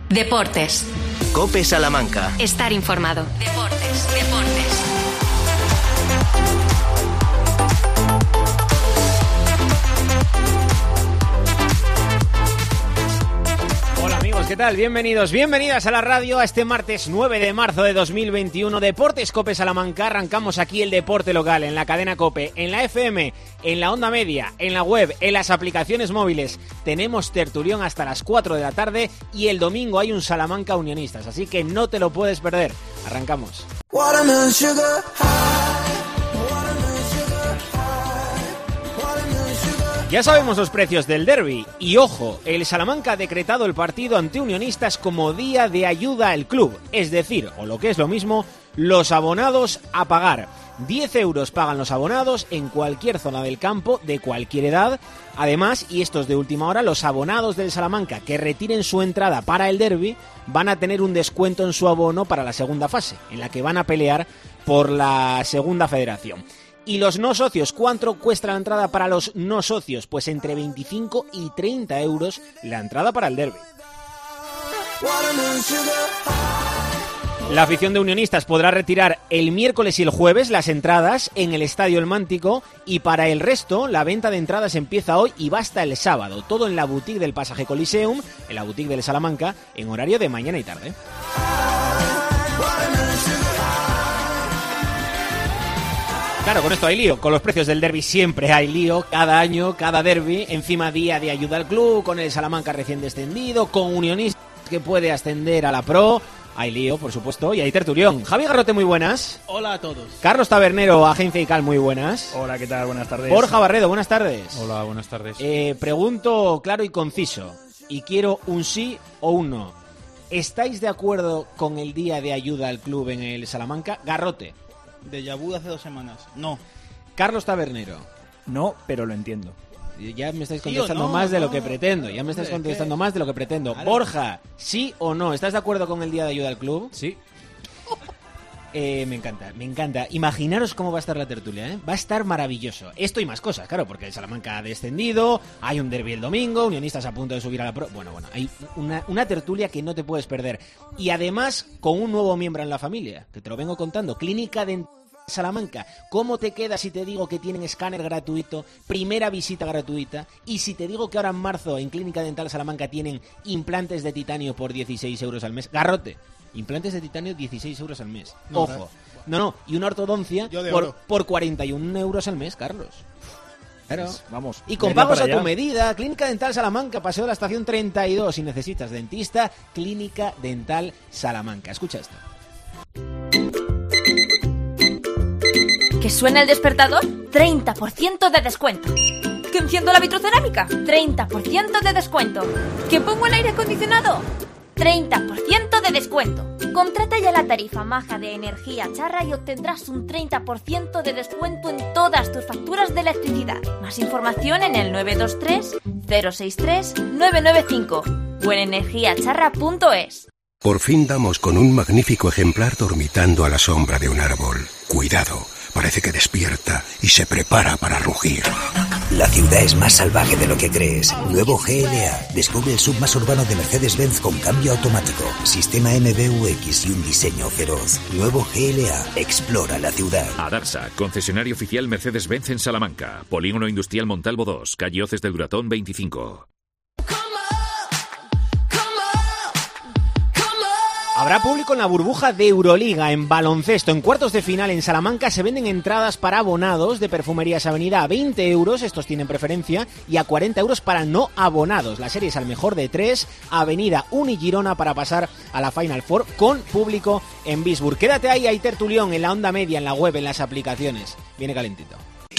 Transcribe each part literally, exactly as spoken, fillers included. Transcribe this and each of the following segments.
Deportes. COPE Salamanca. Estar informado. Deportes, deportes. Hola amigos, ¿qué tal? Bienvenidos, bienvenidas a la radio a este martes nueve de marzo de dos mil veintiuno. Deportes COPE Salamanca. Arrancamos aquí el deporte local en la cadena COPE, en la F M, en la onda media, en la web, en las aplicaciones móviles. Tenemos tertulión hasta las cuatro de la tarde y el domingo hay un Salamanca Unionistas, así que no te lo puedes perder. Arrancamos. Ya sabemos los precios del derbi y ojo, el Salamanca ha decretado el partido ante Unionistas como día de ayuda al club, es decir, o lo que es lo mismo, los abonados a pagar. diez euros pagan los abonados en cualquier zona del campo, de cualquier edad. Además, y esto es de última hora, los abonados del Salamanca que retiren su entrada para el derbi van a tener un descuento en su abono para la segunda fase, en la que van a pelear por la segunda federación. ¿Y los no socios? ¿Cuánto cuesta la entrada para los no socios? Pues entre veinticinco y treinta euros la entrada para el derbi. La afición de Unionistas podrá retirar el miércoles y el jueves las entradas en el Estadio El Mántico y para el resto la venta de entradas empieza hoy y va hasta el sábado. Todo en la boutique del Pasaje Coliseum, en la boutique del Salamanca, en horario de mañana y tarde. Claro, con esto hay lío, con los precios del derbi siempre hay lío, cada año, cada derbi, encima día de ayuda al club, con el Salamanca recién descendido, con Unionistas que puede ascender a la Pro, hay lío, por supuesto, y hay tertulión. Javi Garrote, muy buenas. Hola a todos. Carlos Tabernero, Agencia ICAL, muy buenas. Hola, ¿qué tal? Buenas tardes. Borja Barredo, buenas tardes. Hola, buenas tardes. Eh, pregunto claro y conciso, y quiero un sí o un no. ¿Estáis de acuerdo con el día de ayuda al club en el Salamanca? Garrote. Déjà vu hace dos semanas. No. Carlos Tabernero. No, pero lo entiendo. Ya me estáis ¿Sí contestando o no? más de lo No. que pretendo. Ya me estáis Hombre, contestando ¿qué? más de lo que pretendo. Vale. Borja, ¿sí o no? ¿Estás de acuerdo con el día de ayuda al club? Sí. Eh, me encanta, me encanta. Imaginaros cómo va a estar la tertulia, ¿eh? Va a estar maravilloso. Esto y más cosas, claro, porque el Salamanca ha descendido, hay un derbi el domingo, Unionistas a punto de subir a la Pro. Bueno, bueno, hay una, una tertulia que no te puedes perder. Y además, con un nuevo miembro en la familia, que te lo vengo contando, Clínica Dental Salamanca. ¿Cómo te queda si te digo que tienen escáner gratuito, primera visita gratuita? Y si te digo que ahora en marzo en Clínica Dental Salamanca tienen implantes de titanio por dieciséis euros al mes. Garrote, implantes de titanio dieciséis euros al mes. No, Ojo. No, no, y una ortodoncia Yo de por, oro. por cuarenta y un euros al mes, Carlos. Claro. Pues, vamos. Y con venga pagos a para tu allá. medida. Clínica Dental Salamanca, Paseo de la Estación treinta y dos. Si necesitas dentista, Clínica Dental Salamanca. Escucha esto. ¿Que suena el despertador? treinta por ciento de descuento. ¿Que enciendo la vitrocerámica? treinta por ciento de descuento. ¿Que pongo el aire acondicionado? treinta por ciento de descuento. Contrata ya la tarifa maja de Energía Charra y obtendrás un treinta por ciento de descuento en todas tus facturas de electricidad. Más información en el nueve dos tres, cero seis tres, nueve nueve cinco o en energía charra punto es. Por fin damos con un magnífico ejemplar dormitando a la sombra de un árbol. Cuidado, parece que despierta y se prepara para rugir. La ciudad es más salvaje de lo que crees. Nuevo G L A. Descubre el sub más urbano de Mercedes-Benz con cambio automático, sistema M B U X y un diseño feroz. Nuevo G L A. Explora la ciudad. Adarsa, concesionario oficial Mercedes-Benz en Salamanca. Polígono Industrial Montalvo dos, calle Hoces del Duratón veinticinco. Habrá público en la burbuja de Euroliga, en baloncesto. En cuartos de final en Salamanca se venden entradas para abonados de Perfumerías Avenida a veinte euros, estos tienen preferencia, y a cuarenta euros para no abonados. La serie es al mejor de tres, Avenida Unigirona para pasar a la Final Four con público en Bisburg. Quédate ahí, hay tertulión en la onda media, en la web, en las aplicaciones. Viene calentito.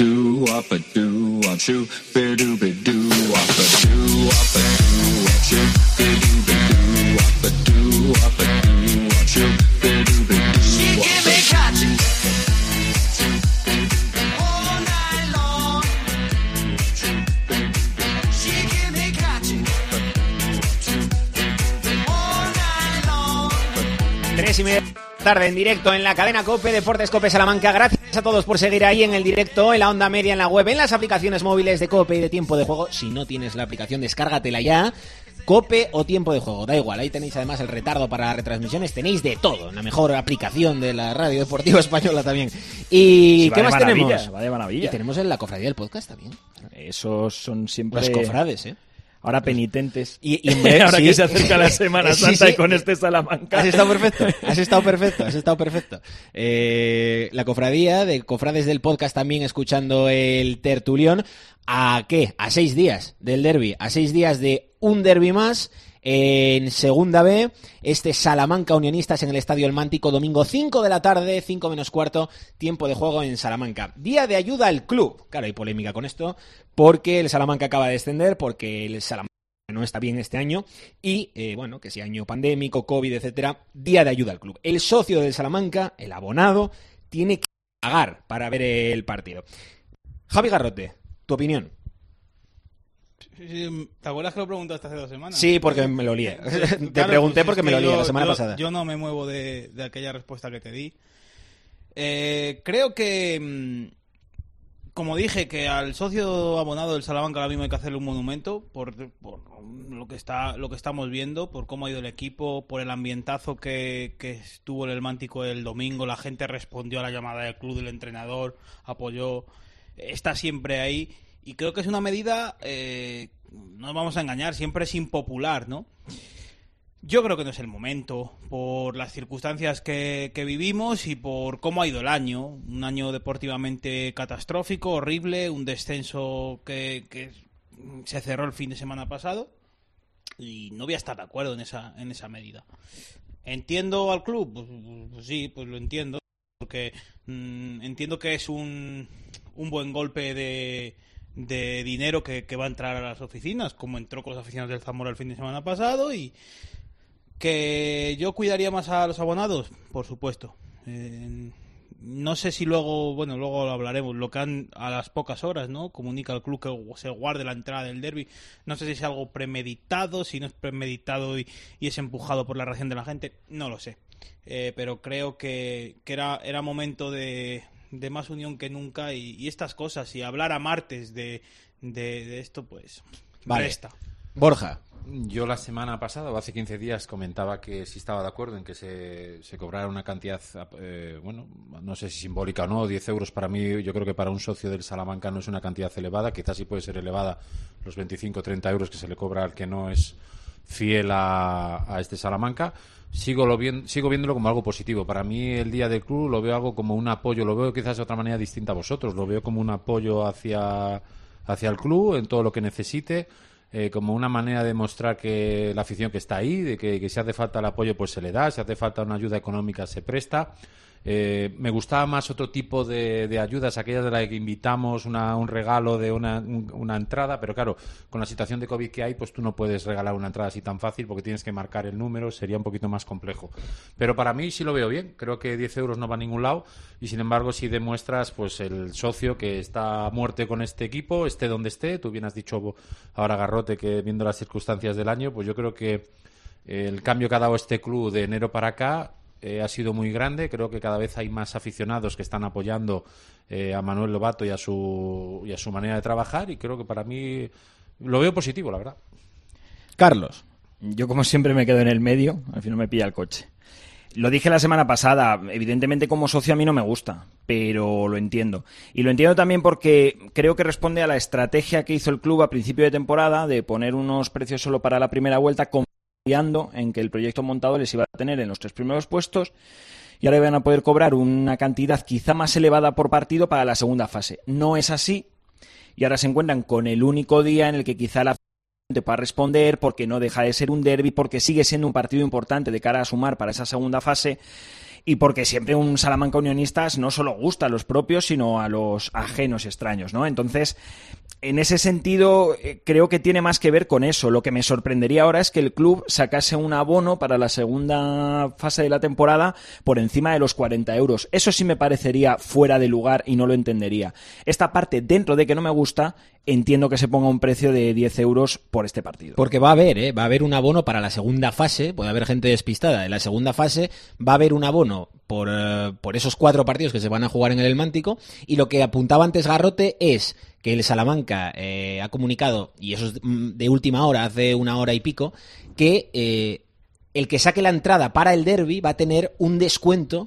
Tres y media tarde en directo en la cadena COPE, Deportes COPE Salamanca. Gracias a todos por seguir ahí en el directo, en la onda media, en la web, en las aplicaciones móviles de COPE y de Tiempo de Juego. Si no tienes la aplicación, descárgatela ya. COPE o Tiempo de Juego, da igual, ahí tenéis además el retardo para las retransmisiones, tenéis de todo, en la mejor aplicación de la radio deportiva española también. ¿Y sí, qué más tenemos? Va de maravilla. Y tenemos en la cofradía del podcast también. Esos son siempre... Los cofrades, ¿eh? Ahora penitentes. Y, y en breve, ahora sí. que se acerca la Semana Santa sí, sí. y con este Salamanca. Has estado perfecto, has estado perfecto, has estado perfecto. Eh, la cofradía de cofrades del podcast también escuchando el tertulión. ¿A qué? A seis días del derbi, a seis días de un derbi más. En Segunda B, este Salamanca Unionistas en el Estadio El Mántico, domingo cinco de la tarde, cinco menos cuarto, tiempo de juego en Salamanca. Día de ayuda al club. Claro, hay polémica con esto, porque el Salamanca acaba de descender, porque el Salamanca no está bien este año, y, eh, bueno, que si año pandémico, COVID, etcétera, día de ayuda al club. El socio del Salamanca, el abonado, tiene que pagar para ver el partido. Javi Garrote, tu opinión. ¿Te acuerdas que lo preguntaste hace dos semanas? Sí, porque me lo lié. Te claro, pregunté pues porque es me lo lié yo, la semana yo, pasada. Yo no me muevo de, de aquella respuesta que te di. Eh, creo que, como dije, que al socio abonado del Salamanca ahora mismo hay que hacerle un monumento por, por lo que está lo que estamos viendo, por cómo ha ido el equipo, por el ambientazo que, que estuvo en el Mántico el domingo. La gente respondió a la llamada del club, del entrenador, apoyó, está siempre ahí. Y creo que es una medida, eh, no nos vamos a engañar, siempre es impopular, ¿no? Yo creo que no es el momento, por las circunstancias que, que vivimos y por cómo ha ido el año. Un año deportivamente catastrófico, horrible, un descenso que, que se cerró el fin de semana pasado. Y no voy a estar de acuerdo en esa, en esa medida. ¿Entiendo al club? Pues, pues sí, pues lo entiendo. Porque mmm, entiendo que es un, un buen golpe de... de dinero que, que va a entrar a las oficinas, como entró con los aficionados del Zamora el fin de semana pasado. Y que yo cuidaría más a los abonados, por supuesto. Eh, no sé si luego, bueno, luego lo hablaremos, lo que han, a las pocas horas, ¿no? Comunica el club que se guarde la entrada del derbi. No sé si es algo premeditado, si no es premeditado y, y es empujado por la reacción de la gente, no lo sé. Eh, pero creo que, que era, era momento de... de más unión que nunca y, y estas cosas, y hablar a martes de, de, de esto, pues vale. Resta. Borja. Yo la semana pasada o hace quince días comentaba que sí estaba de acuerdo en que se, se cobrara una cantidad, eh, bueno, no sé si simbólica o no, diez euros para mí, yo creo que para un socio del Salamanca no es una cantidad elevada, quizás sí puede ser elevada los veinticinco o treinta euros que se le cobra al que no es fiel a, a este Salamanca. Sigo, lo bien, sigo viéndolo como algo positivo. Para mí el Día del Club lo veo algo como un apoyo, lo veo quizás de otra manera distinta a vosotros, lo veo como un apoyo hacia, hacia el club en todo lo que necesite, eh, como una manera de mostrar que la afición que está ahí, de que, que si hace falta el apoyo pues se le da, si hace falta una ayuda económica se presta. Eh, me gustaba más otro tipo de, de ayudas, aquellas de las que invitamos una, un regalo de una, un, una entrada, pero claro, con la situación de COVID que hay, pues tú no puedes regalar una entrada así tan fácil porque tienes que marcar el número, sería un poquito más complejo. Pero para mí sí lo veo bien, creo que diez euros no va a ningún lado y sin embargo si demuestras pues el socio que está a muerte con este equipo, esté donde esté, tú bien has dicho ahora Garrote que viendo las circunstancias del año, pues yo creo que el cambio que ha dado este club de enero para acá Eh, ha sido muy grande. Creo que cada vez hay más aficionados que están apoyando eh, a Manuel Lobato y a su y a su manera de trabajar y creo que para mí lo veo positivo, la verdad. Carlos. Yo como siempre me quedo en el medio, al final me pilla el coche. Lo dije la semana pasada, evidentemente como socio a mí no me gusta, pero lo entiendo. Y lo entiendo también porque creo que responde a la estrategia que hizo el club a principio de temporada de poner unos precios solo para la primera vuelta con confiando en que el proyecto montado les iba a tener en los tres primeros puestos y ahora iban a poder cobrar una cantidad quizá más elevada por partido para la segunda fase. No es así y ahora se encuentran con el único día en el que quizá la gente pueda responder porque no deja de ser un derbi, porque sigue siendo un partido importante de cara a sumar para esa segunda fase y porque siempre un Salamanca Unionistas no solo gusta a los propios sino a los ajenos extraños, ¿no? Entonces, en ese sentido, eh, creo que tiene más que ver con eso. Lo que me sorprendería ahora es que el club sacase un abono para la segunda fase de la temporada por encima de los cuarenta euros. Eso sí me parecería fuera de lugar y no lo entendería. Esta parte, dentro de que no me gusta, entiendo que se ponga un precio de diez euros por este partido. Porque va a haber, ¿eh? Va a haber un abono para la segunda fase, puede haber gente despistada. En la segunda fase va a haber un abono por, uh, por esos cuatro partidos que se van a jugar en el Elmántico, y lo que apuntaba antes Garrote es que el Salamanca eh, ha comunicado, y eso es de última hora, hace una hora y pico, que eh, el que saque la entrada para el derbi va a tener un descuento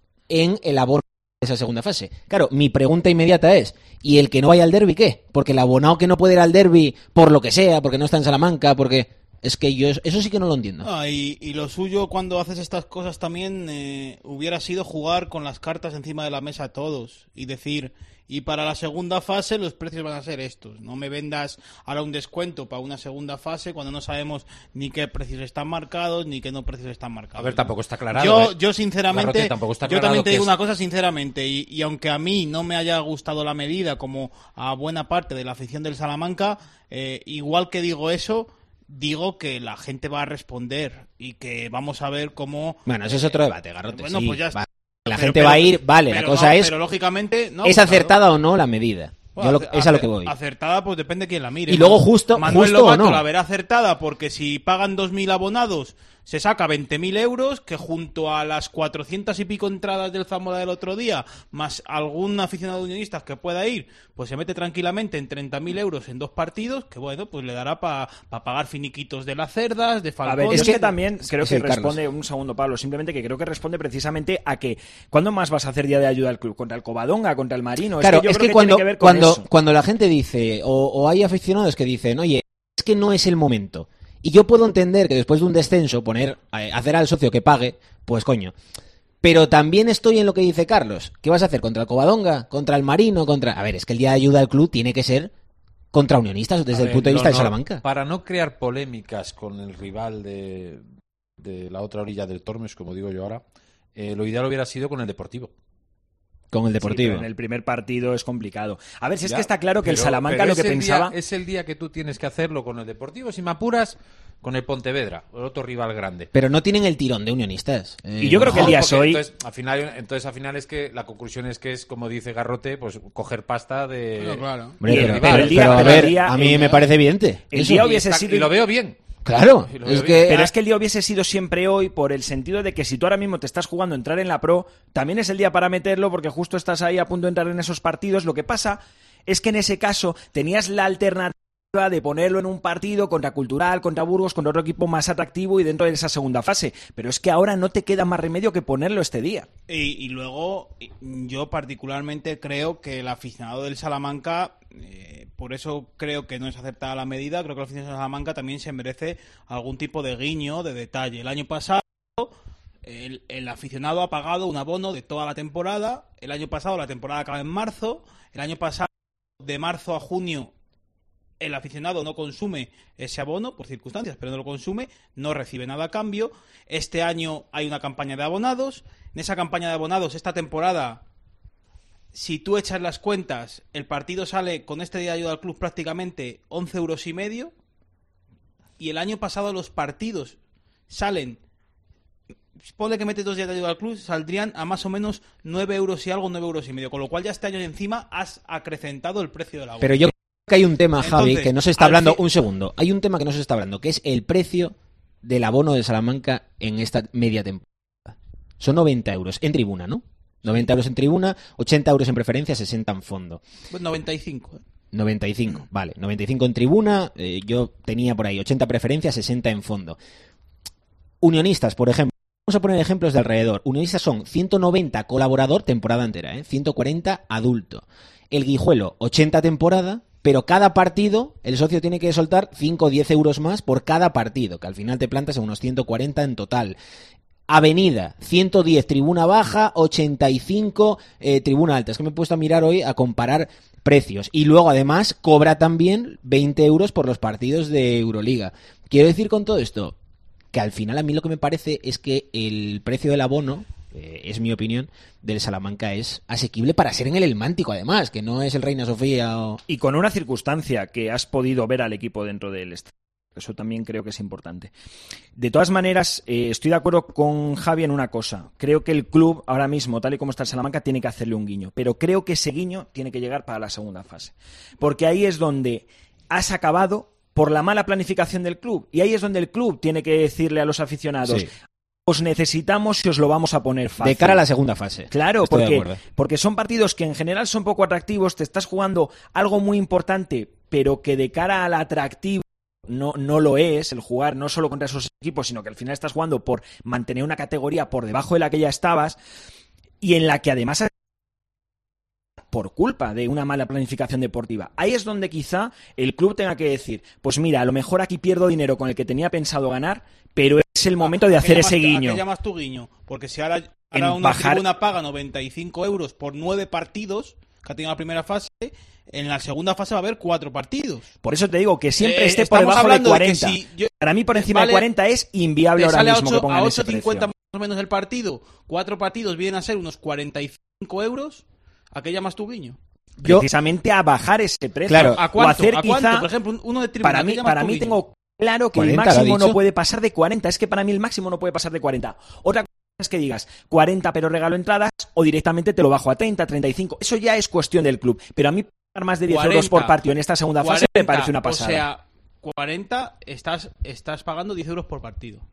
en el abono de esa segunda fase. Claro, mi pregunta inmediata es, ¿y el que no vaya al derbi qué? Porque el abonado que no puede ir al derbi por lo que sea, porque no está en Salamanca, porque... Es que yo eso sí que no lo entiendo. Ah, y, y lo suyo cuando haces estas cosas también eh, hubiera sido jugar con las cartas encima de la mesa todos y decir, y para la segunda fase los precios van a ser estos. No me vendas ahora un descuento para una segunda fase cuando no sabemos ni qué precios están marcados ni qué no precios están marcados. A ver, tampoco está aclarado. Yo, ¿eh? yo sinceramente, Garrote, tampoco está yo también te digo es... una cosa sinceramente, y, y aunque a mí no me haya gustado la medida como a buena parte de la afición del Salamanca, eh, igual que digo eso, digo que la gente va a responder y que vamos a ver cómo... Bueno, ese es otro debate, Garrote. Bueno, sí, pues ya está. va. La Pero, gente pero, va a ir, vale, la cosa no, es... Pero lógicamente... No, ¿es claro. acertada o no la medida? Bueno, Yo lo, es a lo que voy. Acertada, pues depende de quién la mire. Y luego justo, Manuel justo Lobato o no. la verá acertada porque si pagan dos mil abonados se saca veinte mil euros, que junto a las cuatrocientas y pico entradas del Zamora del otro día, más algún aficionado unionista que pueda ir, pues se mete tranquilamente en treinta mil euros en dos partidos, que bueno, pues le dará para pa pagar finiquitos de las cerdas, de Falcón. A ver, es que también creo sí, que Carlos. responde, un segundo Pablo, simplemente que creo que responde precisamente a que ¿cuándo más vas a hacer día de ayuda al club? ¿Contra el Covadonga? ¿Contra el Marino? Claro, es que, yo es creo que, que cuando, tiene que ver con cuando, eso. cuando la gente dice, o, o hay aficionados que dicen, oye, es que no es el momento. Y yo puedo entender que después de un descenso, poner, eh, hacer al socio que pague, pues coño. Pero también estoy en lo que dice Carlos. ¿Qué vas a hacer? ¿Contra el Covadonga? ¿Contra el Marino? Contra... A ver, es que el día de ayuda al club tiene que ser contra unionistas desde A el ver, punto de vista no, de no, Salamanca. Para no crear polémicas con el rival de, de la otra orilla del Tormes, como digo yo ahora, eh, lo ideal hubiera sido con el Deportivo. Con el Sí, Deportivo. pero en el primer partido es complicado. A ver, si es Ya, que está claro que pero- el Salamanca pero lo que es el pensaba... día- es el día que tú tienes que hacerlo con el Deportivo, si me apuras, con el Pontevedra, el otro rival grande. Pero no tienen el tirón de unionistas. Eh, Y yo creo que el día es porque hoy... Entonces al, final, entonces, al final es que la conclusión es que es, como dice Garrote, pues coger pasta de... Bueno, claro. Hombre, Y el pero, rival, pero- el día- pero a pero el ver, día- a mí el- me parece evidente. el Eso. día Y, hubiese está- sido... y lo veo bien. Claro, Y lo es veo que... Pero es que el día hubiese sido siempre hoy por el sentido de que si tú ahora mismo te estás jugando a entrar en la Pro, también es el día para meterlo porque justo estás ahí a punto de entrar en esos partidos. Lo que pasa es que en ese caso tenías la alternativa de ponerlo en un partido contra Cultural, contra Burgos, contra otro equipo más atractivo y dentro de esa segunda fase. Pero es que ahora no te queda más remedio que ponerlo este día. Y, y luego, yo particularmente creo que el aficionado del Salamanca, eh, por eso creo que no es aceptada la medida, creo que el aficionado del Salamanca también se merece algún tipo de guiño, de detalle. El año pasado, el, el aficionado ha pagado un abono de toda la temporada. El año pasado la temporada acaba en marzo. El año pasado, de marzo a junio, el aficionado no consume ese abono por circunstancias, pero no lo consume, no recibe nada a cambio. Este año hay una campaña de abonados. En esa campaña de abonados, esta temporada, si tú echas las cuentas, el partido sale con este día de ayuda al club prácticamente once euros y medio. Y el año pasado los partidos salen, ponle que metes dos días de ayuda al club, saldrían a más o menos nueve euros y algo, nueve euros y medio. Con lo cual ya este año encima has acrecentado el precio del abono. Pero yo creo que hay un tema, Javi, Entonces, que no se está al hablando... fin- Un segundo. Hay un tema que no se está hablando, que es el precio del abono de Salamanca en esta media temporada. Son noventa euros en tribuna, ¿no? noventa euros en tribuna, ochenta euros en preferencia, sesenta en fondo. Pues noventa y cinco. ¿eh? noventa y cinco, vale. noventa y cinco en tribuna, eh, yo tenía por ahí ochenta preferencia, sesenta en fondo. Unionistas, por ejemplo. Vamos a poner ejemplos de alrededor. Unionistas son ciento noventa colaborador, temporada entera, ¿eh? ciento cuarenta adulto. El Guijuelo, ochenta temporada, pero cada partido el socio tiene que soltar cinco o diez euros más por cada partido, que al final te plantas en unos ciento cuarenta en total. Avenida, ciento diez tribuna baja, ochenta y cinco eh, tribuna alta. Es que me he puesto a mirar hoy a comparar precios. Y luego además cobra también veinte euros por los partidos de Euroliga. Quiero decir con todo esto que al final a mí lo que me parece es que el precio del abono, eh, es mi opinión, del Salamanca es asequible para ser en el Elmántico además, que no es el Reina Sofía o... Y con una circunstancia que has podido ver al equipo dentro del estadio. Eso también creo que es importante. De todas maneras, eh, estoy de acuerdo con Javi en una cosa. Creo que el club, ahora mismo, tal y como está el Salamanca, tiene que hacerle un guiño. Pero creo que ese guiño tiene que llegar para la segunda fase. Porque ahí es donde has acabado por la mala planificación del club. Y ahí es donde el club tiene que decirle a los aficionados... Sí. Os necesitamos y os lo vamos a poner fácil. De cara a la segunda fase. Claro, porque, porque son partidos que en general son poco atractivos, te estás jugando algo muy importante, pero que de cara al atractivo no, no lo es, el jugar no solo contra esos equipos, sino que al final estás jugando por mantener una categoría por debajo de la que ya estabas, y en la que además por culpa de una mala planificación deportiva. Ahí es donde quizá el club tenga que decir, pues mira, a lo mejor aquí pierdo dinero con el que tenía pensado ganar, pero es el momento de hacer ese guiño. ¿A qué llamas tu guiño? Porque si ahora, ahora una bajar... tribuna paga noventa y cinco euros por nueve partidos que ha tenido la primera fase, en la segunda fase va a haber cuatro partidos. Por eso te digo que siempre eh, esté por debajo de cuarenta. De si yo... Para mí por encima vale, de cuarenta es inviable ahora mismo ocho, que pongan a ese precio. ocho cincuenta más o menos el partido, cuatro partidos vienen a ser unos cuarenta y cinco euros. ¿A qué llamas tu guiño? Yo, precisamente a bajar ese precio. Claro, ¿a cuánto? O hacer ¿A cuánto? Quizá, por ejemplo, uno de tribuna. Para mí, para mí tengo claro que cuarenta, el máximo no puede pasar de cuarenta. Es que para mí el máximo no puede pasar de cuarenta. Otra cosa es que digas cuarenta pero regalo entradas o directamente te lo bajo a treinta, treinta y cinco. Eso ya es cuestión del club. Pero a mí pagar más de diez euros por partido en esta segunda fase cuarenta, me parece una pasada. O sea, cuarenta estás, estás pagando diez euros por partido.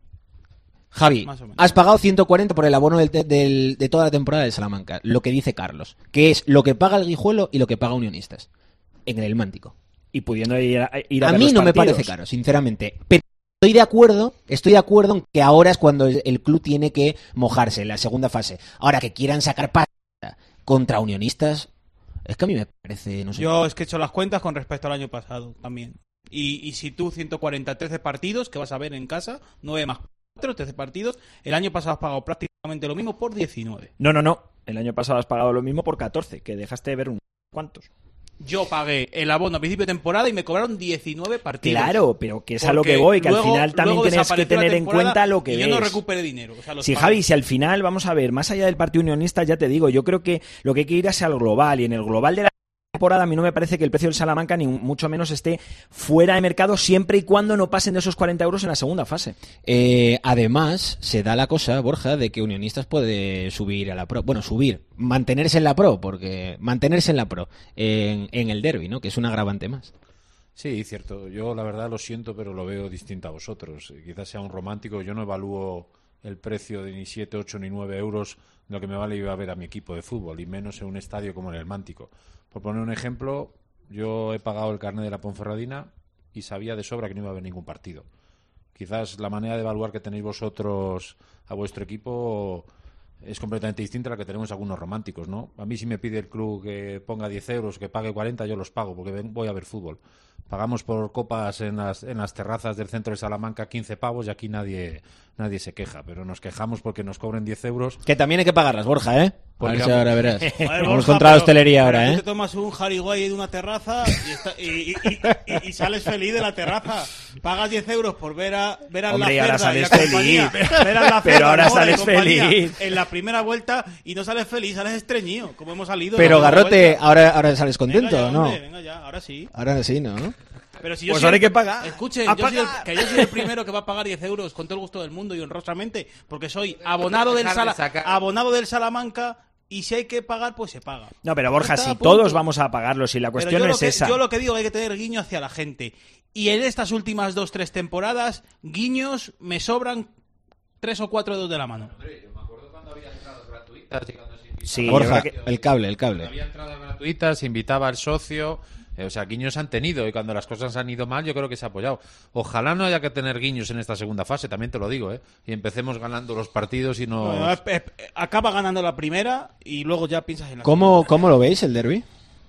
Javi, has pagado ciento cuarenta por el abono del, del, de toda la temporada del Salamanca, lo que dice Carlos, que es lo que paga el Guijuelo y lo que paga Unionistas en el Mántico. Y pudiendo ir a, ir a, a ver mí los no partidos. Me parece caro, sinceramente. Pero estoy de acuerdo, estoy de acuerdo en que ahora es cuando el club tiene que mojarse en la segunda fase. Ahora que quieran sacar pasta contra Unionistas, es que a mí me parece, no sé. Yo es que he hecho las cuentas con respecto al año pasado también. Y, y si tú ciento cuarenta, trece partidos que vas a ver en casa, nueve más trece partidos, el año pasado has pagado prácticamente lo mismo por diecinueve. No, no, no. El año pasado has pagado lo mismo por catorce, que dejaste de ver unos cuantos. Yo pagué el abono a principio de temporada y me cobraron diecinueve partidos. Claro, pero que es a lo que voy, que luego, al final también tienes que tener en cuenta lo que y ves. yo no recuperé dinero. O sea, los sí, pagué. Javi, si al final, vamos a ver, más allá del partido unionista, ya te digo, yo creo que lo que hay que ir es al global, y en el global de la temporada a mí no me parece que el precio del Salamanca ni mucho menos esté fuera de mercado siempre y cuando no pasen de esos cuarenta euros en la segunda fase. Eh, además, se da la cosa, Borja, de que Unionistas puede subir a la Pro. Bueno, subir, mantenerse en la Pro, porque mantenerse en la Pro en, en el derbi, ¿no? Que es un agravante más. Sí, cierto. Yo la verdad lo siento, pero lo veo distinto a vosotros. Quizás sea un romántico. Yo no evalúo el precio de ni siete, ocho ni nueve euros de lo que me vale ir a ver a mi equipo de fútbol, y menos en un estadio como en el Mántico. Por poner un ejemplo, yo he pagado el carnet de la Ponferradina y sabía de sobra que no iba a haber ningún partido. Quizás la manera de evaluar que tenéis vosotros a vuestro equipo es completamente distinta a la que tenemos algunos románticos, ¿no? A mí si me pide el club que ponga diez euros, que pague cuarenta, yo los pago porque voy a ver fútbol. Pagamos por copas en las, en las terrazas del centro de Salamanca quince pavos y aquí nadie nadie se queja, pero nos quejamos porque nos cobren diez euros. Que también hay que pagarlas, Borja, ¿eh? Porque a ver si ahora verás. Joder, Vamos Borja, contra la hostelería pero, ahora, pero ¿eh? Tú te tomas un jariguay de una terraza y, está, y, y, y, y, y sales feliz de la terraza. Pagas diez euros por ver a ver a Hombre, la ahora Cerda y la sales compañía. feliz. Ver a la Pero Cerda, ahora ¿no? sales compañía, feliz. en la primera vuelta y no sales feliz, sales estreñido, como hemos salido. Pero Garrote, ahora, ahora sales contento, venga ya, ¿no? Hombre, venga ya, ahora sí. Ahora sí, ¿no? Pero si yo pues soy ahora el, hay que pagar. Escuchen, yo soy el, que yo soy el primero que va a pagar diez euros con todo el gusto del mundo y honrosamente, porque soy abonado del, Sala, abonado del Salamanca, y si hay que pagar, pues se paga. No, pero Borja, si punto. todos vamos a pagarlo, si la cuestión no es que, esa. Yo lo que digo es que hay que tener guiño hacia la gente. Y en estas últimas dos, tres temporadas, guiños me sobran tres o cuatro dedos de la mano. Yo me acuerdo cuando había entradas gratuitas y cuando se invitaba... Sí, Borja, que... el cable, el cable. Había entradas gratuitas, se invitaba al socio... O sea, guiños han tenido y cuando las cosas han ido mal yo creo que se ha apoyado. Ojalá no haya que tener guiños en esta segunda fase, también te lo digo, ¿eh? Y empecemos ganando los partidos y no... Bueno, acaba ganando la primera y luego ya piensas en la ¿Cómo, segunda. ¿Cómo lo veis el derbi?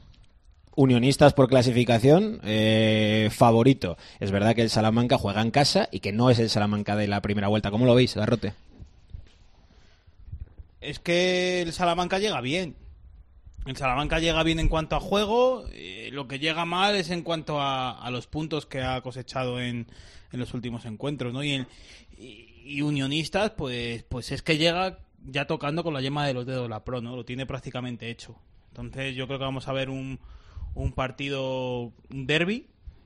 Unionistas por clasificación, eh, favorito. Es verdad que el Salamanca juega en casa y que no es el Salamanca de la primera vuelta. ¿Cómo lo veis, Garrote? Es que el Salamanca llega bien. El Salamanca llega bien en cuanto a juego, eh, lo que llega mal es en cuanto a, a los puntos que ha cosechado en, en los últimos encuentros, ¿no? Y, en, y, y Unionistas, pues, pues es que llega ya tocando con la yema de los dedos la Pro, ¿no? Lo tiene prácticamente hecho. Entonces yo creo que vamos a ver un, un partido, un derbi,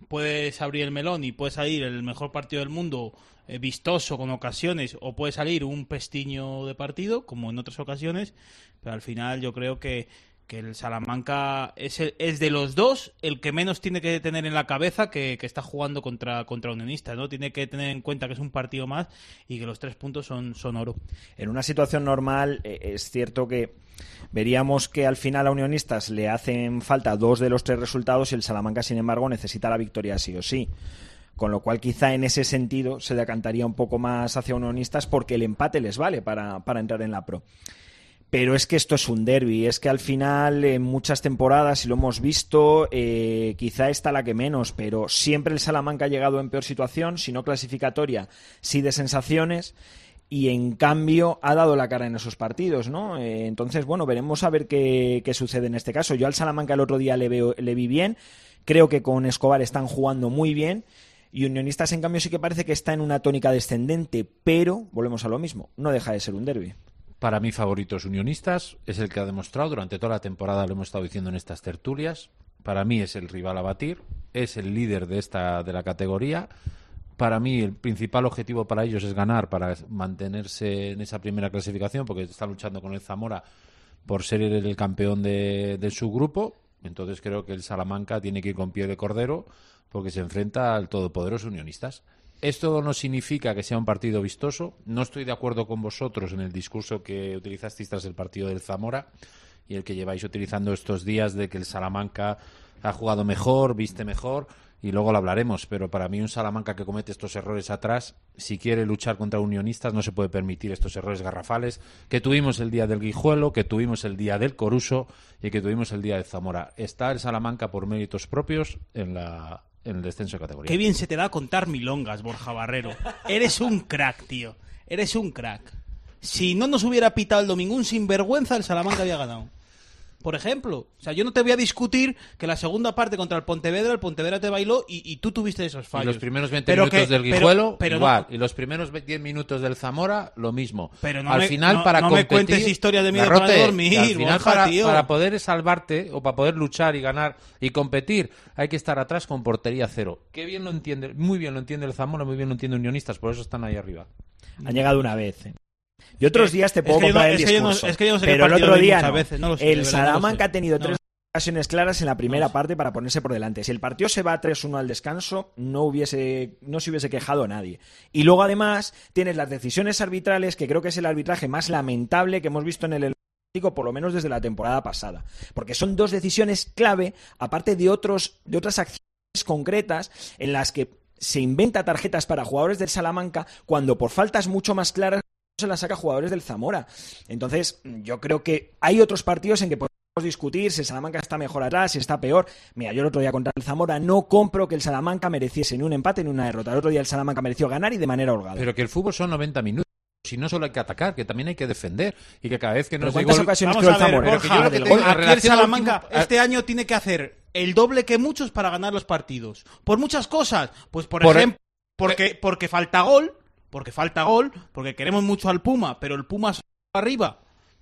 puedes abrir el melón y puede salir el mejor partido del mundo, eh, vistoso, con ocasiones, o puede salir un pestiño de partido, como en otras ocasiones, pero al final yo creo que, que el Salamanca es, el, es de los dos el que menos tiene que tener en la cabeza que, que está jugando contra, contra Unionistas, ¿no? Tiene que tener en cuenta que es un partido más y que los tres puntos son, son oro. En una situación normal eh, es cierto que veríamos que al final a Unionistas le hacen falta dos de los tres resultados y el Salamanca, sin embargo, necesita la victoria sí o sí. Con lo cual quizá en ese sentido se decantaría un poco más hacia Unionistas porque el empate les vale para, para entrar en la Pro. Pero es que esto es un derbi, es que al final en muchas temporadas, y lo hemos visto, eh, quizá esta la que menos, pero siempre el Salamanca ha llegado en peor situación, si no clasificatoria, sí de sensaciones, y en cambio ha dado la cara en esos partidos, ¿no? Eh, entonces, bueno, veremos a ver qué, qué sucede en este caso. Yo al Salamanca el otro día le, veo, le vi bien, creo que con Escobar están jugando muy bien, y Unionistas en cambio sí que parece que está en una tónica descendente, pero, volvemos a lo mismo, no deja de ser un derbi. Para mí, favoritos Unionistas, es el que ha demostrado durante toda la temporada, lo hemos estado diciendo en estas tertulias. Para mí es el rival a batir, es el líder de esta de la categoría. Para mí el principal objetivo para ellos es ganar, para mantenerse en esa primera clasificación, porque está luchando con el Zamora por ser el campeón de, de su grupo. Entonces creo que el Salamanca tiene que ir con pie de cordero, porque se enfrenta al todopoderoso Unionistas. Esto no significa que sea un partido vistoso. No estoy de acuerdo con vosotros en el discurso que utilizasteis tras el partido del Zamora y el que lleváis utilizando estos días de que el Salamanca ha jugado mejor, viste mejor, y luego lo hablaremos. Pero para mí un Salamanca que comete estos errores atrás, si quiere luchar contra Unionistas, no se puede permitir estos errores garrafales que tuvimos el día del Guijuelo, que tuvimos el día del Coruso y que tuvimos el día del Zamora. Está el Salamanca por méritos propios en la... en el descenso de categoría. Qué bien se te da contar milongas, Borja Barrero. Eres un crack, tío. Eres un crack. Si no nos hubiera pitado el domingo un sinvergüenza, el Salamanca había ganado. Por ejemplo. O sea, yo no te voy a discutir que la segunda parte contra el Pontevedra, el Pontevedra te bailó y, y tú tuviste esos fallos. Y los primeros veinte pero minutos que, del Guijuelo, pero, pero igual. No, y los primeros diez minutos del Zamora, lo mismo. Pero no al me, final, no, para no competir... me cuentes historias de miedo Garrote, para dormir, al final, Borja, para, tío. para poder salvarte o para poder luchar y ganar y competir, hay que estar atrás con portería cero. Qué bien lo entiende, muy bien lo entiende el Zamora, muy bien lo entiende Unionistas, por eso están ahí arriba. Han llegado una vez, ¿eh? Y otros días te puedo comprar el discurso. Pero el otro día no. Veces, no sé, el Salamanca no ha tenido no. tres ocasiones claras en la primera no. parte para ponerse por delante. Si el partido se va tres uno al descanso, no hubiese no se hubiese quejado nadie. Y luego además tienes las decisiones arbitrales, que creo que es el arbitraje más lamentable que hemos visto en el por lo menos desde la temporada pasada. Porque son dos decisiones clave, aparte de otros de otras acciones concretas en las que se inventa tarjetas para jugadores del Salamanca cuando por faltas mucho más claras se las saca jugadores del Zamora. Entonces, yo creo que hay otros partidos en que podemos discutir si el Salamanca está mejor atrás, si está peor. Mira, yo el otro día contra el Zamora no compro que el Salamanca mereciese ni un empate ni una derrota. El otro día el Salamanca mereció ganar y de manera holgada. Pero que el fútbol son noventa minutos. Si no solo hay que atacar, que también hay que defender y que cada vez que nos ¿cuántas gol... ocasiones Vamos creo el Zamora? Ver, Borja, yo lo que te digo, aquí el relación Salamanca último... este año tiene que hacer el doble que muchos para ganar los partidos. Por muchas cosas. Pues por, por ejemplo, el... porque, porque falta gol, porque falta gol, porque queremos mucho al Puma, pero el Puma arriba,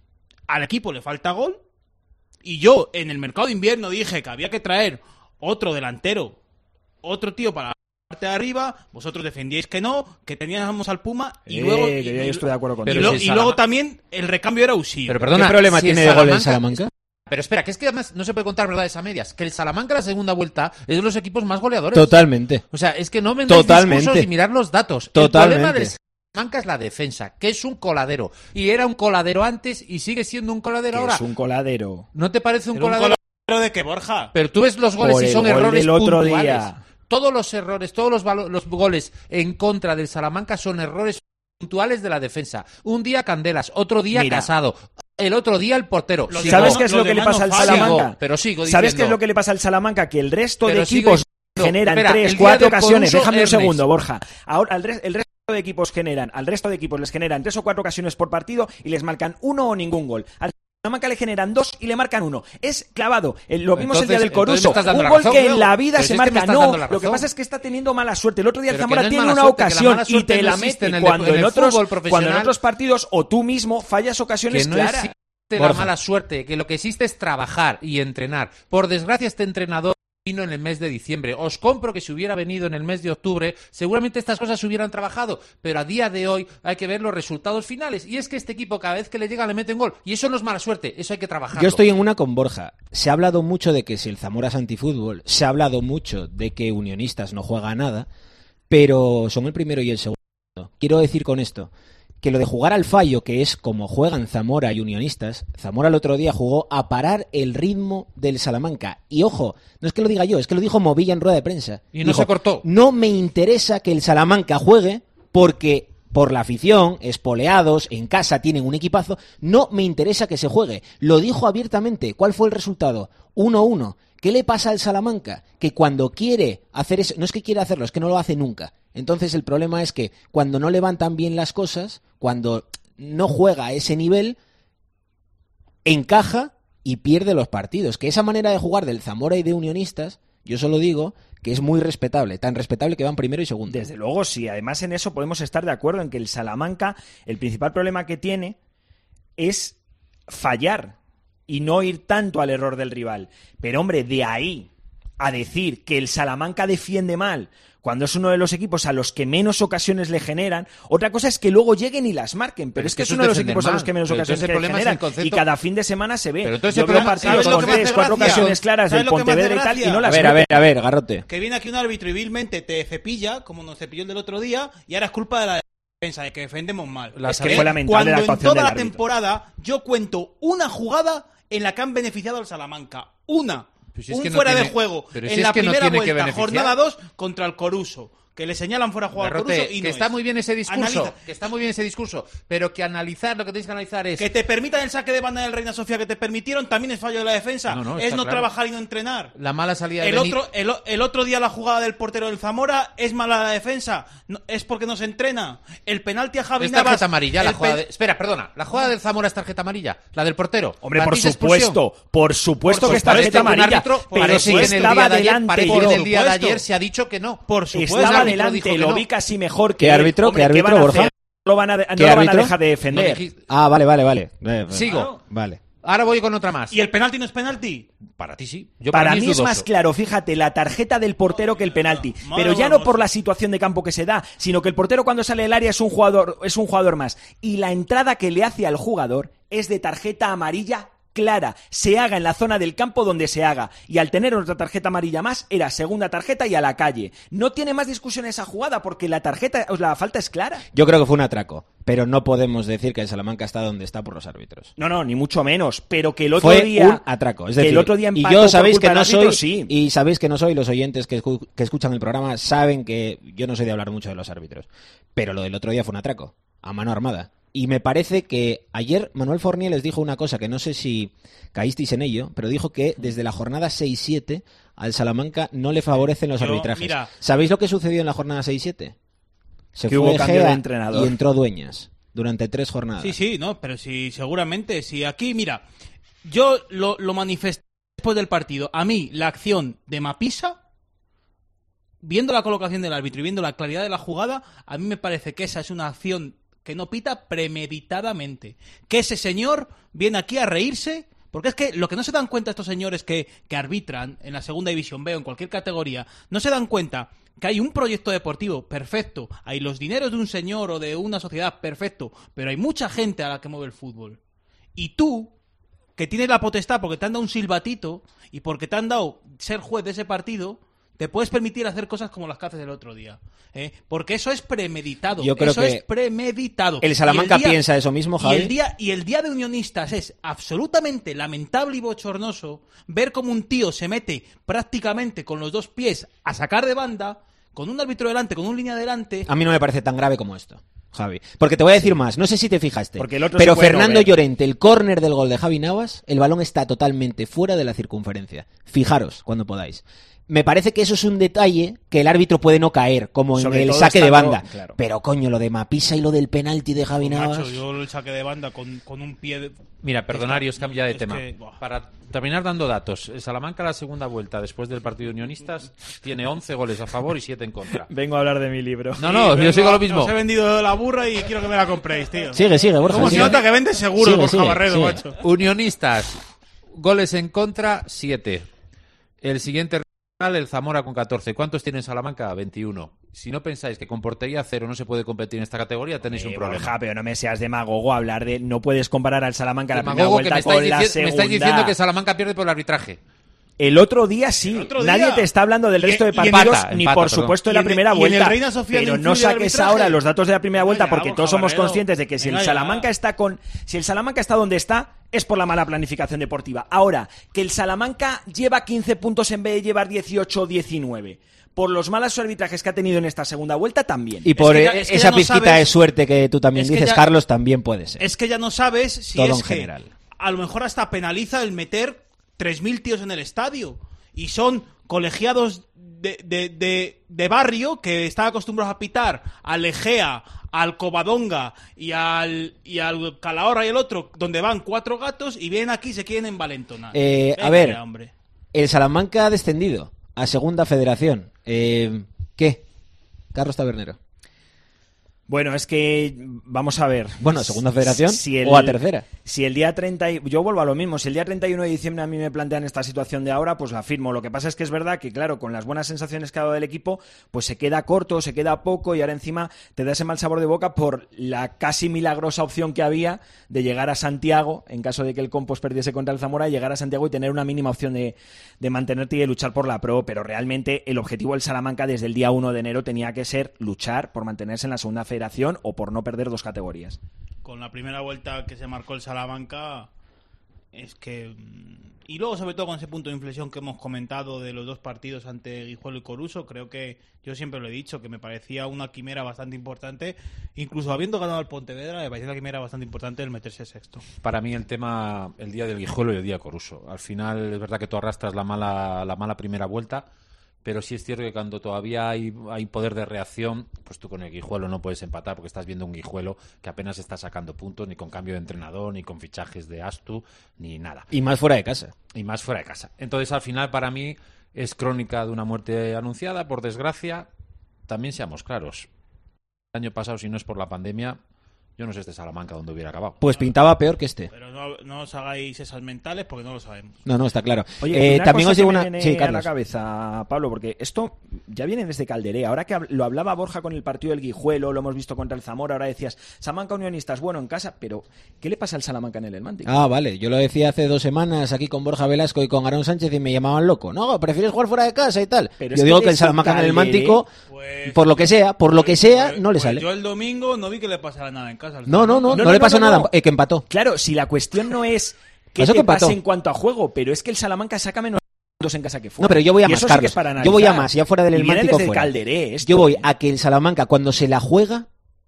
al equipo le falta gol. Y yo en el mercado de invierno dije que había que traer otro delantero, otro tío para la parte de arriba. Vosotros defendíais que no, que teníamos al Puma y eh, luego que y, yo estoy de acuerdo y, contigo. lo, si y Salamanca... luego también el recambio era Usí. Pero perdona, ¿qué problema si tiene el de gol el Salamanca... Salamanca? Pero espera, que es que además no se puede contar verdades a medias. Que el Salamanca la segunda vuelta es de los equipos más goleadores. Totalmente. O sea, es que no vendáis discursos y mirar los datos. Totalmente. El problema del Salamanca es la defensa, que es un coladero. Y era un coladero antes y sigue siendo un coladero Que ahora. es un coladero. ¿No te parece un Pero coladero? un coladero de qué, Borja? Pero tú ves los goles Por y el son gol errores del otro puntuales. día. Todos los errores, todos los, valo- los goles en contra del Salamanca son errores puntuales de la defensa. Un día Candelas, otro día Mira. Casado, el otro día el portero. Los Sigo. ¿Sabes qué es Los lo que le demás pasa al no fallan. Salamanca? Sigo, pero sigo ¿Sabes qué diciendo. es lo que le pasa al Salamanca? Que el resto Pero de sigo equipos diciendo. generan Espera, tres, el día cuatro del ocasiones. Coruso, Déjame un Ernest. segundo, Borja. Ahora el, re- el resto de equipos generan, al resto de equipos les generan tres o cuatro ocasiones por partido y les marcan uno o ningún gol. Al Salamanca le generan dos y le marcan uno. Es clavado. El- Lo vimos Entonces- el día del entonces me Coruso. estás dando Un la gol razón, que en luego. la vida Pero se si es que me marca. estás No, dando la lo que razón. pasa es que está teniendo mala suerte. El otro día el Pero que Zamora no es tiene mala una suerte, que la ocasión mala y suerte te no la existe mete en el cuando depo- en en el otros fútbol cuando en profesional. otros partidos o tú mismo fallas ocasiones Que no claras. existe Borja. la mala suerte, que lo que existe es trabajar y entrenar. Por desgracia, este entrenador vino en el mes de diciembre. Os compro que si hubiera venido en el mes de octubre, seguramente estas cosas se hubieran trabajado, pero a día de hoy hay que ver los resultados finales. Y es que este equipo cada vez que le llega le mete un gol. Y eso no es mala suerte, eso hay que trabajarlo. Yo estoy en una con Borja. Se ha hablado mucho de que si el Zamora es antifútbol, se ha hablado mucho de que Unionistas no juega a nada, pero son el primero y el segundo. Quiero decir con esto que lo de jugar al fallo, que es como juegan Zamora y Unionistas, Zamora el otro día jugó a parar el ritmo del Salamanca. Y ojo, no es que lo diga yo, es que lo dijo Movilla en rueda de prensa. Y no Dijo, se cortó. No me interesa que el Salamanca juegue porque por la afición, espoleados, en casa tienen un equipazo, no me interesa que se juegue. Lo dijo abiertamente. ¿Cuál fue el resultado? uno uno. ¿Qué le pasa al Salamanca? Que cuando quiere hacer eso, no es que quiera hacerlo, es que no lo hace nunca. Entonces el problema es que cuando no le van tan bien las cosas, cuando no juega a ese nivel, encaja y pierde los partidos. Que esa manera de jugar del Zamora y de Unionistas, yo solo digo que es muy respetable, tan respetable que van primero y segundo. Desde luego, sí. Además, en eso podemos estar de acuerdo, en que el Salamanca, el principal problema que tiene es fallar y no ir tanto al error del rival. Pero, hombre, de ahí a decir que el Salamanca defiende mal cuando es uno de los equipos a los que menos ocasiones le generan, otra cosa es que luego lleguen y las marquen, pero, pero es que es, que es uno de los equipos mal. a los que menos pero ocasiones le generan concepto... y cada fin de semana se ve. Pero yo veo partidos con tres, cuatro ocasiones claras del Pontevedra y tal y no las A ver, meten. a ver, a ver, Garrote. Que viene aquí un árbitro y vilmente te cepilla, como nos cepilló el del otro día, y ahora es culpa de la defensa, de que defendemos mal. La es que fue lamentable cuando la en actuación toda del la árbitro. temporada yo cuento una jugada en la que han beneficiado al Salamanca. Una. Pues si es un que no fuera tiene, de juego pero en si la es que primera no tiene que vuelta, beneficiar. jornada dos contra el Coruso. Que le señalan fuera a jugar al Coruso y no que está es. muy bien ese discurso, Analiza. que está muy bien ese discurso, pero que analizar, lo que tenéis que analizar es... Que te permitan el saque de banda del Reina Sofía que te permitieron también es fallo de la defensa. No, no, es no claro. trabajar y no entrenar. La mala salida de El Benítez. otro, el, el otro día la jugada del portero del Zamora es mala la defensa. No, es porque no se entrena. El penalti a Javi Es Navas... tarjeta amarilla la el jugada pe- de... Espera, perdona. La jugada del Zamora es tarjeta amarilla. La del portero. Hombre, por Batís expulsión. supuesto, por supuesto Por que es supuesto, tarjeta un amarilla, árbitro, pero parece si que en el estaba día de ayer, delante parece yo, que en el día de supuesto. ayer se ha dicho que no. Por supuesto. estaba el árbitro delante, dijo que lo no. vi casi mejor que ¿Qué él. árbitro? Hombre, ¿Qué árbitro, van a Borja? hacer? No lo van a, no ¿Qué lo van a árbitro? dejar de defender. No dijiste- Ah, vale, vale, vale. Eh, Sigo. Vale. Ahora voy con otra más. ¿Y el penalti no es penalti? Para ti sí. Yo Para, para, mí es es dudoso. más claro, fíjate, la tarjeta del portero que el penalti. Madre Pero ya mía, no por la situación de campo que se da, sino que el portero cuando sale del área es un jugador, es un jugador más. Y la entrada que le hace al jugador es de tarjeta amarilla clara, se haga en la zona del campo donde se haga, y al tener otra tarjeta amarilla más era segunda tarjeta y a la calle. No tiene más discusión esa jugada porque la tarjeta, o la falta es clara. Yo creo que fue un atraco, pero no podemos decir que el Salamanca está donde está por los árbitros. No, no, ni mucho menos, pero que el otro Fue día un atraco, es que decir, el otro día y empató yo por sabéis culpa que no del soy árbitro, sí. y sabéis que no soy los oyentes que, escu- que escuchan el programa saben que yo no soy de hablar mucho de los árbitros, pero lo del otro día fue un atraco a mano armada. Y me parece que ayer Manuel Fournier les dijo una cosa que no sé si caísteis en ello, pero dijo que desde la jornada seis siete al Salamanca no le favorecen los Yo, arbitrajes. mira. ¿Sabéis lo que sucedió en la jornada seis siete? Se Que fue hubo cambio de Egea entrenador. y entró Dueñas durante tres jornadas. Sí, sí, no, pero sí, seguramente. Sí, aquí, mira, yo lo, lo manifesté después del partido. A mí, la acción de Mapisa, viendo la colocación del árbitro y viendo la claridad de la jugada, a mí me parece que esa es una acción que no pita premeditadamente. Que ese señor viene aquí a reírse, porque es que lo que no se dan cuenta estos señores que, que arbitran en la segunda división B o en cualquier categoría, no se dan cuenta que hay un proyecto deportivo perfecto, hay los dineros de un señor o de una sociedad perfecto, pero hay mucha gente a la que mueve el fútbol. Y tú, que tienes la potestad porque te han dado un silbatito y porque te han dado ser juez de ese partido, te puedes permitir hacer cosas como las que haces el otro día. ¿eh? Porque eso es premeditado. Yo creo eso que es premeditado. el Salamanca piensa eso mismo, Javi. Y el, día, y el día de Unionistas es absolutamente lamentable y bochornoso ver cómo un tío se mete prácticamente con los dos pies a sacar de banda, con un árbitro delante, con un línea delante. A mí no me parece tan grave como esto, Javi. Porque te voy a decir más, no sé si te fijaste, Porque el otro pero se puede Fernando no ver. Llorente, el córner del gol de Javi Navas, el balón está totalmente fuera de la circunferencia. Fijaros cuando podáis. Me parece que eso es un detalle que el árbitro puede no caer, como en Sobre el todo saque de estando- banda. claro. Pero coño, lo de Mapisa y lo del penalti de Javi Pues, Navas... macho, yo el saque de banda con, con un pie de... Mira, perdonarios, Es que- cambia de es tema. que, buah. Para terminar dando datos, el Salamanca la segunda vuelta después del partido de Unionistas tiene once goles a favor y siete en contra. Vengo a hablar de mi libro. No, no, yo sigo lo mismo. Os he vendido la burra y quiero que me la compréis, tío. Sigue, sigue, Borja. ¿Cómo se sigue. nota que vende seguro Sigue, Borja sigue, Barredo, sigue. macho? Unionistas, goles en contra, siete. El siguiente el Zamora con catorce. ¿Cuántos tiene en Salamanca? veintiuno. Si no pensáis que con portería cero no se puede competir en esta categoría, tenéis eh, un problema. Borja, pero no me seas demagogo hablar de... No puedes comparar al Salamanca a la primera Demagogo que vuelta me estáis, con la dici- segunda. me estáis diciendo que Salamanca pierde por el arbitraje. El otro día sí. otro Nadie día. te está hablando del Y- resto de y en- partidos, empata, ni empata, por perdón. supuesto en Y la en- primera y en el vuelta. Reina Sofía no Pero no influye el saques arbitraje. ahora los datos de la primera vuelta, Venga, porque Borja todos somos Barredo. conscientes de que si Venga, el ya. Salamanca está con, si el Salamanca está donde está, es por la mala planificación deportiva. Ahora, que el Salamanca lleva quince puntos en vez de llevar dieciocho o diecinueve. Por los malos arbitrajes que ha tenido en esta segunda vuelta, también. Y por Es que ya- e- es que esa ya no pizquita sabes- de suerte que tú también es que dices, ya- Carlos, también puede ser. Es que ya no sabes si Todo es en que general. a lo mejor hasta penaliza el meter tres mil tíos en el estadio. Y son colegiados de, de, de, de barrio que están acostumbrados a pitar al Egea, al Covadonga y al, y al Calahorra y el otro, donde van cuatro gatos y vienen aquí y se quieren envalentonar. Eh, a Venga ver, ya, hombre. el Salamanca ha descendido a Segunda Federación. Eh, ¿Qué? Carlos Tabernero. Bueno, es que vamos a ver. Bueno, ¿a Segunda Federación Si el- o a Tercera? Si el día treinta, y- yo vuelvo a lo mismo, si el día treinta y uno de diciembre a mí me plantean esta situación de ahora, pues la firmo. Lo que pasa es que es verdad que, claro, con las buenas sensaciones que ha dado el equipo, pues se queda corto, se queda poco y ahora encima te da ese mal sabor de boca por la casi milagrosa opción que había de llegar a Santiago, en caso de que el Compos perdiese contra el Zamora, llegar a Santiago y tener una mínima opción de, de mantenerte y de luchar por la Pro, pero realmente el objetivo del Salamanca desde el día uno de enero tenía que ser luchar por mantenerse en la Segunda Federación o por no perder dos categorías. Con la primera vuelta que se marcó el Salamanca, es que... Y luego, sobre todo, con ese punto de inflexión que hemos comentado de los dos partidos ante Guijuelo y Coruso, creo que yo siempre lo he dicho, que me parecía una quimera bastante importante. Incluso habiendo ganado al Pontevedra, me parecía una quimera bastante importante el meterse sexto. Para mí el tema, el día del Guijuelo y el día Coruso. Al final es verdad que tú arrastras la mala, la mala primera vuelta, pero sí es cierto que cuando todavía hay, hay poder de reacción, pues tú con el Guijuelo no puedes empatar porque estás viendo un Guijuelo que apenas está sacando puntos, ni con cambio de entrenador, ni con fichajes de Astu, ni nada. Y más fuera de casa. Y más fuera de casa. Entonces, al final, para mí, es crónica de una muerte anunciada, por desgracia. También seamos claros. El año pasado, si no es por la pandemia, yo no sé este Salamanca dónde hubiera acabado. Pues pintaba peor que este. Pero no, no os hagáis esas mentales porque no lo sabemos. No, no, está claro. Oye, Eh, una también cosa os digo que me una... viene Sí, a la Carlos. cabeza, Pablo, porque esto ya viene desde Calderé. Ahora que hab- lo hablaba Borja con el partido del Guijuelo, lo hemos visto contra el Zamora, ahora decías, Salamanca Unionistas, bueno, en casa, pero ¿qué le pasa al Salamanca en el Elmántico? Ah, vale. Yo lo decía hace dos semanas aquí con Borja Velasco y con Aarón Sánchez y me llamaban loco. No, prefieres jugar fuera de casa y tal. Pero yo es digo que que el desde Salamanca en el Calderé, Elmántico, Pues- por lo que sea, por lo que sea, Pues- no le pues sale. Yo el domingo no vi que le pasara nada en casa. al No, no, no, Salamanca. no, le pasó nada, eh, que empató. Claro, si la cuestión no es que Pasó te que empató. pase en cuanto a juego, pero es que el Salamanca saca menos puntos en casa que fuera. No, pero yo voy a Y más, eso sí que Carlos. es para Yo voy a analizar. más, ya fuera del Y viene Elmántico desde fuera. Calderé esto, Yo voy ¿eh? a que el Salamanca, cuando se la juega,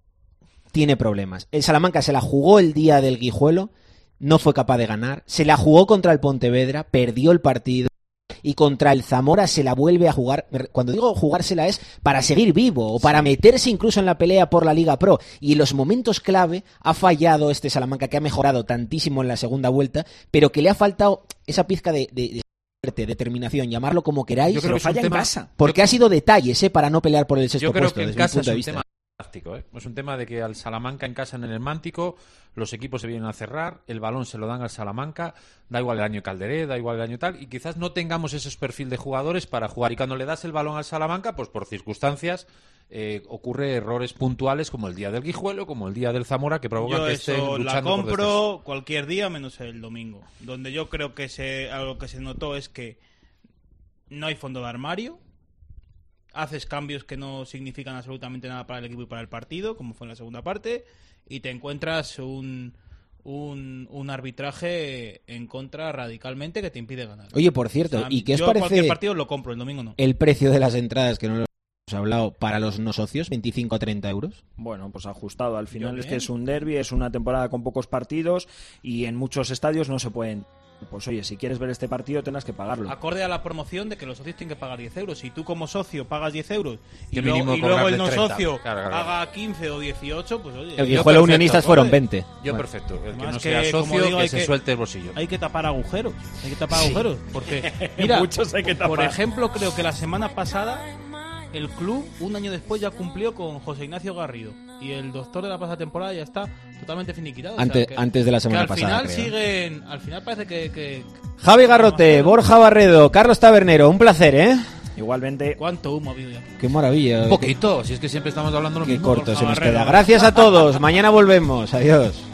tiene problemas. El Salamanca se la jugó el día del Guijuelo, no fue capaz de ganar. Se la jugó contra el Pontevedra, perdió el partido. Y contra el Zamora se la vuelve a jugar. Cuando digo jugársela es para seguir vivo o para meterse incluso en la pelea por la Liga Pro. Y en los momentos clave ha fallado este Salamanca, que ha mejorado tantísimo en la segunda vuelta, pero que le ha faltado esa pizca de, de, de suerte, determinación, llamarlo como queráis. Yo creo Pero que es un falla en tema- casa. Porque ha sido detalles, ¿eh? Para no pelear por el sexto Yo creo puesto, que en desde mi casa punto es de un vista. tema táctico, ¿eh? Es un tema de que al Salamanca en casa en el Elmántico los equipos se vienen a cerrar, el balón se lo dan al Salamanca, da igual el año Calderé, da igual el año tal, y quizás no tengamos ese perfil de jugadores para jugar. Y cuando le das el balón al Salamanca, pues por circunstancias eh, ocurre errores puntuales como el día del Guijuelo, como el día del Zamora, que provocan Yo que eso estén la luchando por descenso. compro cualquier día menos el domingo. Donde yo creo que se, algo que se notó es que no hay fondo de armario. Haces cambios que no significan absolutamente nada para el equipo y para el partido, como fue en la segunda parte, y te encuentras un, un, un arbitraje en contra radicalmente que te impide ganar. Oye, por cierto, O sea, ¿y qué os yo parece cualquier partido lo compro, el domingo no. el precio de las entradas, que no lo hemos hablado, para los no socios? ¿veinticinco a treinta euros? Bueno, pues ajustado. Al final Yo es que bien. es un derbi, es una temporada con pocos partidos y en muchos estadios no se pueden. Pues oye, si quieres ver este partido tendrás que pagarlo. Acorde a la promoción de que los socios tienen que pagar diez euros. Si tú como socio pagas diez euros y, Que luego, mínimo y luego el cobrarle no treinta. socio Claro, claro. paga quince o dieciocho, pues oye. El Yo Guijuelo perfecto, Unionistas joder. fueron veinte. Yo Bueno. perfecto. El que Además no que, sea como socio, digo, que hay se que- suelte el bolsillo. Hay que tapar agujeros. Hay que tapar agujeros. Porque, mira, Muchos hay que por tapar. ejemplo, creo que la semana pasada el club, un año después, ya cumplió con José Ignacio Garrido. Y el doctor de la pasada temporada ya está totalmente finiquitado. O sea, Antes- que- antes de la semana que al pasada, Final creo. siguen, al final parece que... que Javi Garrote, Borja Barredo, Carlos Tabernero, un placer, ¿eh? Igualmente. ¿Cuánto humo ha habido ya? Qué maravilla. Un poquito, si es que siempre estamos hablando lo Qué mismo. corto Borja se nos Barrera. queda. Gracias a todos. Mañana volvemos. Adiós.